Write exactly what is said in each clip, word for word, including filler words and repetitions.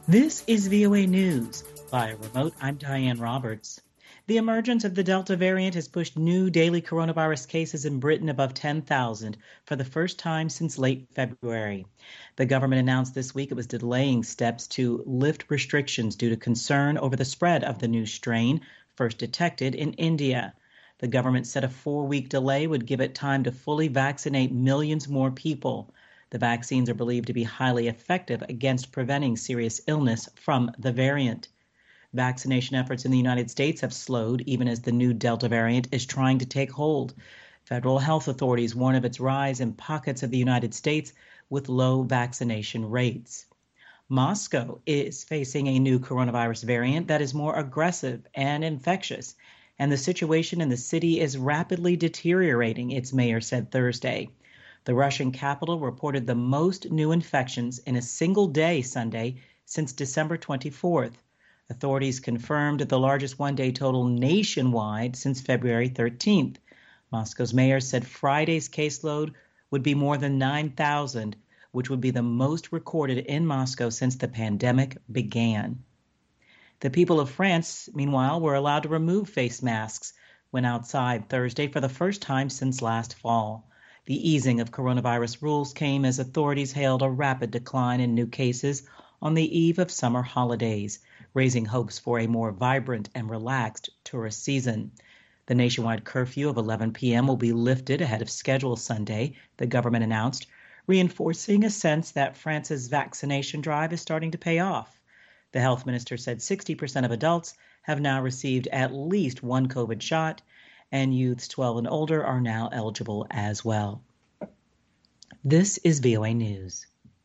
This is V O A News. Via remote, I'm Diane Roberts. The emergence of the Delta variant has pushed new daily coronavirus cases in Britain above ten thousand for the first time since late February. The government announced this week it was delaying steps to lift restrictions due to concern over the spread of the new strain, first detected in India. The government said a four-week delay would give it time to fully vaccinate millions more people. The vaccines are believed to be highly effective against preventing serious illness from the variant. Vaccination efforts in the United States have slowed even as the new Delta variant is trying to take hold. Federal health authorities warn of its rise in pockets of the United States with low vaccination rates. Moscow is facing a new coronavirus variant that is more aggressive and infectious, and the situation in the city is rapidly deteriorating, its mayor said Thursday. The Russian capital reported the most new infections in a single day Sunday since December twenty-fourth. Authorities confirmed the largest one-day total nationwide since February thirteenth. Moscow's mayor said Friday's caseload would be more than nine thousand, which would be the most recorded in Moscow since the pandemic began. The people of France, meanwhile, were allowed to remove face masks when outside Thursday for the first time since last fall. The easing of coronavirus rules came as authorities hailed a rapid decline in new cases on the eve of summer holidays, raising hopes for a more vibrant and relaxed tourist season. The nationwide curfew of eleven p.m. will be lifted ahead of schedule Sunday, the government announced, reinforcing a sense that France's vaccination drive is starting to pay off. The health minister said sixty percent of adults have now received at least one COVID shot, and youths twelve and older are now eligible as well. This is V O A News.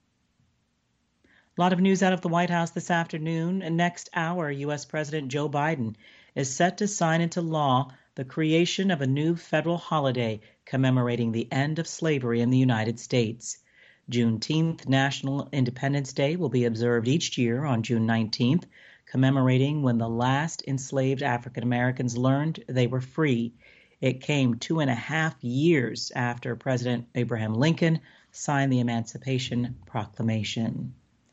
A lot of news out of the White House this afternoon. Next hour, U S President Joe Biden is set to sign into law the creation of a new federal holiday commemorating the end of slavery in the United States. Juneteenth, National Independence Day, will be observed each year on June nineteenth, commemorating when the last enslaved African Americans learned they were free. It came two and a half years after President Abraham Lincoln signed the Emancipation Proclamation.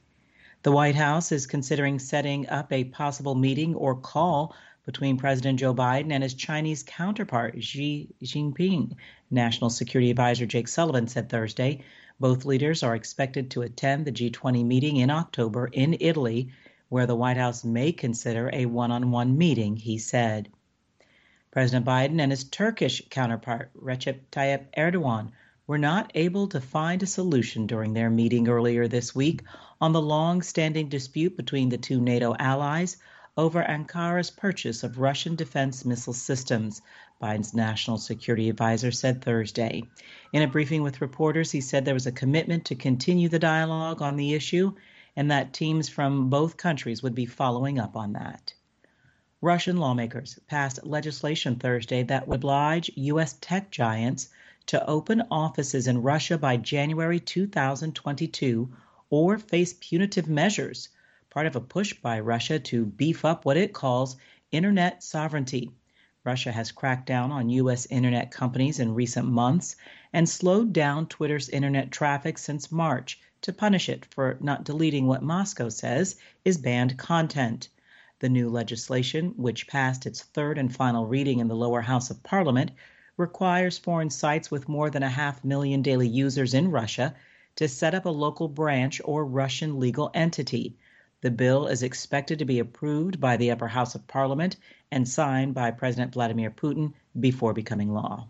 The White House is considering setting up a possible meeting or call between President Joe Biden and his Chinese counterpart, Xi Jinping. National Security Advisor Jake Sullivan said Thursday both leaders are expected to attend the G twenty meeting in October in Italy, where the White House may consider a one-on-one meeting, he said. President Biden and his Turkish counterpart, Recep Tayyip Erdogan, were not able to find a solution during their meeting earlier this week on the long-standing dispute between the two NATO allies over Ankara's purchase of Russian defense missile systems, Biden's national security advisor said Thursday. In a briefing with reporters, he said there was a commitment to continue the dialogue on the issue and that teams from both countries would be following up on that. Russian lawmakers passed legislation Thursday that would oblige U S tech giants to open offices in Russia by January two thousand twenty-two or face punitive measures, part of a push by Russia to beef up what it calls internet sovereignty. Russia has cracked down on U S internet companies in recent months and slowed down Twitter's internet traffic since March to punish it for not deleting what Moscow says is banned content. The new legislation, which passed its third and final reading in the lower house of parliament, requires foreign sites with more than a half million daily users in Russia to set up a local branch or Russian legal entity. The bill is expected to be approved by the upper house of parliament and signed by President Vladimir Putin before becoming law.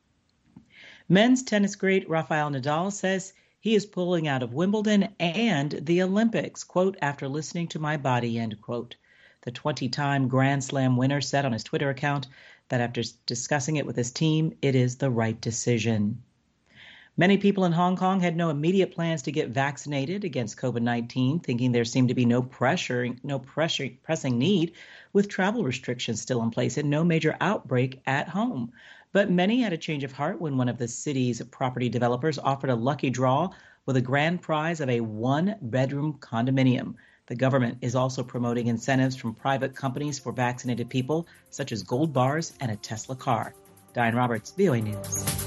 Men's tennis great Rafael Nadal says he is pulling out of Wimbledon and the Olympics, quote, after listening to my body, end quote. The twenty-time Grand Slam winner said on his Twitter account that after discussing it with his team, it is the right decision. Many people in Hong Kong had no immediate plans to get vaccinated against COVID nineteen, thinking there seemed to be no pressure, no pressure, pressing need with travel restrictions still in place and no major outbreak at home. But many had a change of heart when one of the city's property developers offered a lucky draw with a grand prize of a one-bedroom condominium. The government is also promoting incentives from private companies for vaccinated people, such as gold bars and a Tesla car. Diane Roberts, V O A News.